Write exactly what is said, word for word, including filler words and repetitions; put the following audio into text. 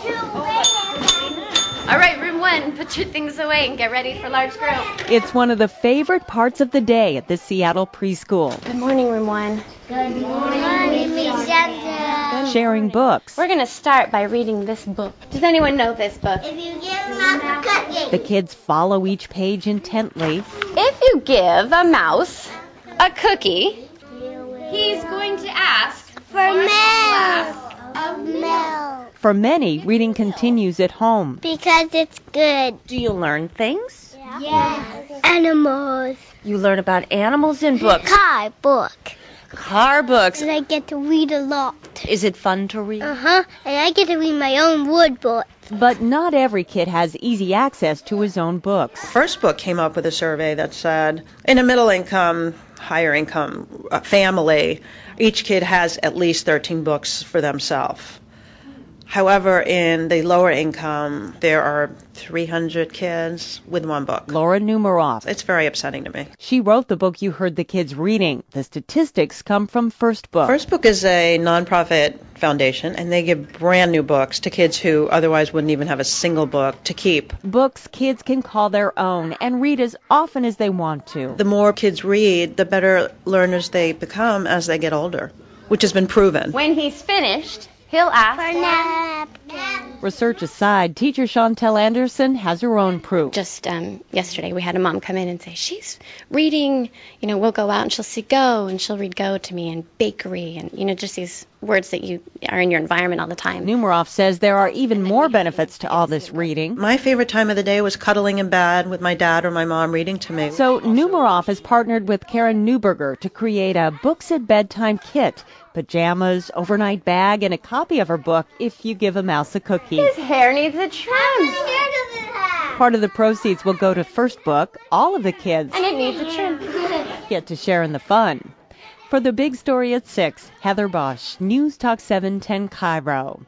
All right, room one, put your things away and get ready for large group. It's one of the favorite parts of the day at the Seattle preschool. Good morning, room one. Good morning, Miss Sandra. Sharing books. We're going to start by reading this book. Does anyone know this book? If you give a cookie. The kids follow each page intently. If you give a mouse a cookie, he's going to ask For milk. Of milk. For many, reading continues at home. Because it's good. Do you learn things? Yes. Animals. You learn about animals in books. Car book. Car books. And I get to read a lot. Is it fun to read? Uh-huh. And I get to read my own wood book. But not every kid has easy access to his own books. First book came up with a survey that said in a middle income, higher income uh, family, each kid has at least thirteen books for themselves. However, in the lower income, there are three hundred kids with one book. Laura Numeroff. It's very upsetting to me. She wrote the book you heard the kids reading. The statistics come from First Book. First Book is a nonprofit foundation, and they give brand new books to kids who otherwise wouldn't even have a single book to keep. Books kids can call their own and read as often as they want to. The more kids read, the better learners they become as they get older, which has been proven. When he's finished, he'll ask For napkin. Research aside, teacher Chantel Anderson has her own proof. Just um, yesterday, we had a mom come in and say, she's reading, you know, we'll go out and she'll see go, and she'll read go to me, and bakery, and, you know, just these words that you are in your environment all the time. Numeroff says there are even more benefits to all this reading. My favorite time of the day was cuddling in bed with my dad or my mom reading to me. So Numeroff has partnered with Karen Newberger to create a Books at Bedtime kit. Pajamas, overnight bag, and a copy of her book if you give a mouse a cookie. His hair needs a trim. How many hair does it have? Part of the proceeds will go to First Book. All of the kids And it needs a trim. get to share in the fun. For the big story at six, Heather Bosch, News Talk seven ten Cairo.